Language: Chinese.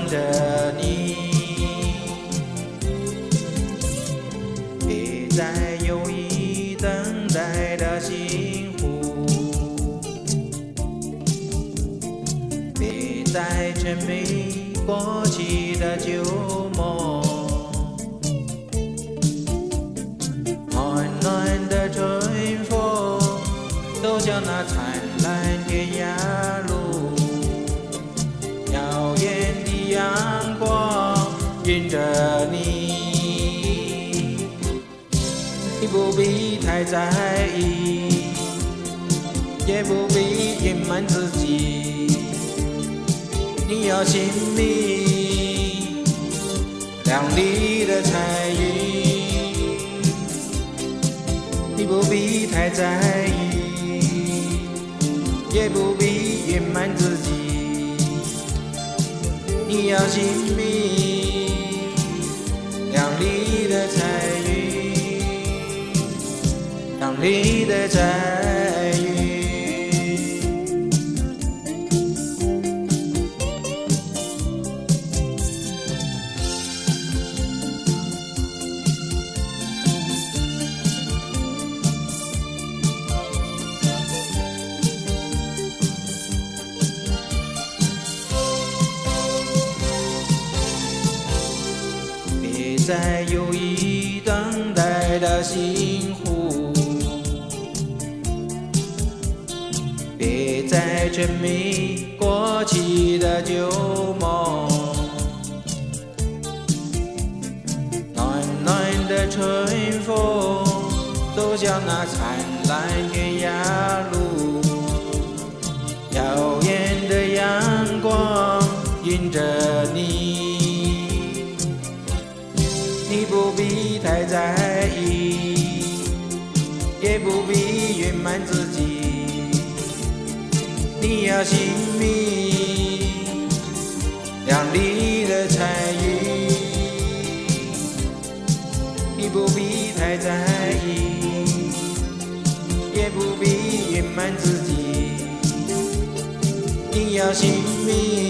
着你，别再犹豫等待的幸福，别再沉迷过去的旧梦。暖暖的春风，走向那灿烂天涯路，耀眼的阳光迎着你，你不必太在意，也不必隐瞒自己，你要寻觅亮丽的彩云，你不必太在意，也不必隐瞒自己，你要寻觅亮丽的彩云，亮丽的彩云。别再犹豫等待的幸福，别再沉迷过去的旧梦。暖暖的春风，走向那灿烂天涯路，耀眼的阳光迎着你，你不必太在意，也不必隐瞒自己，你要寻觅亮丽的彩云，你不必太在意，也不必隐瞒自己，你要寻觅